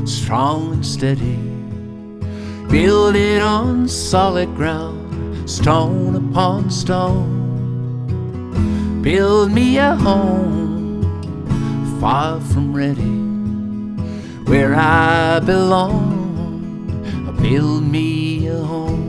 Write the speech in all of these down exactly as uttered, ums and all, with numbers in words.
strong and steady. Build it on solid ground, stone upon stone. Build me a home, far from ready, where I belong. Build me a home.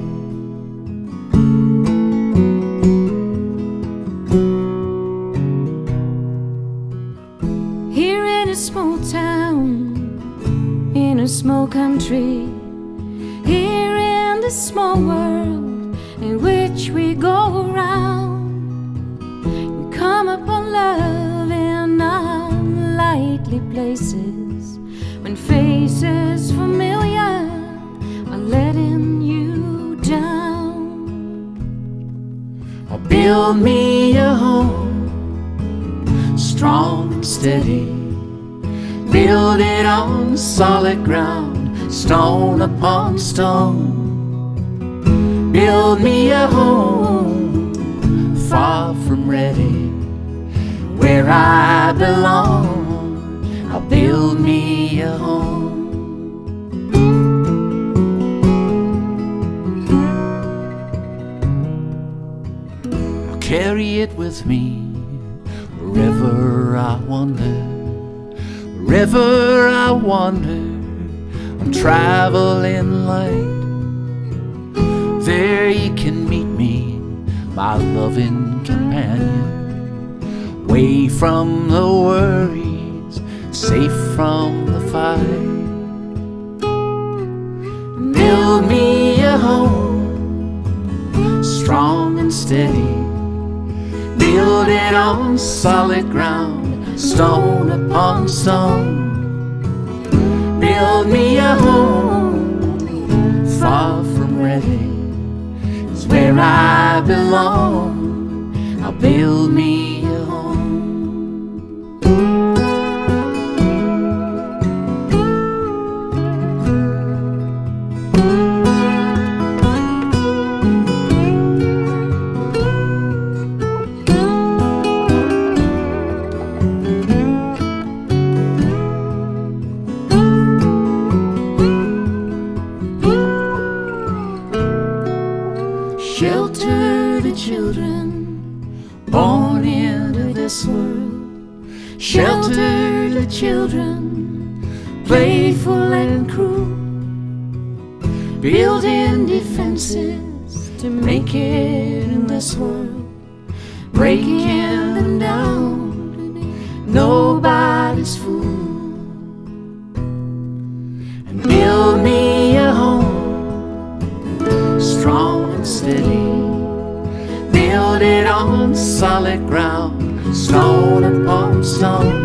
Here in a small town, in a small country, here in this small world in which we go around, you come upon love in unlikely places, when faces familiar are letting you down. Oh, build me a home, strong and steady. Build it on solid ground, stone upon stone. Build me a home, far from ready, where I belong. I'll build me a home. I'll carry it with me wherever I wander. Wherever I wander, I'm traveling light. There you can meet me, my loving companion, away from the worries, safe from the fight. Build me a home, strong and steady. Build it on solid ground, stone upon stone. Build me a home, far from ready, it's where I belong. I'll build me a home. Shelter the children born into this world. Shelter the children, playful and cruel, building defenses to make it in this world, breaking them down. Nobody's fool. And build me a home, strong and steady. Build it on solid ground, stone upon stone.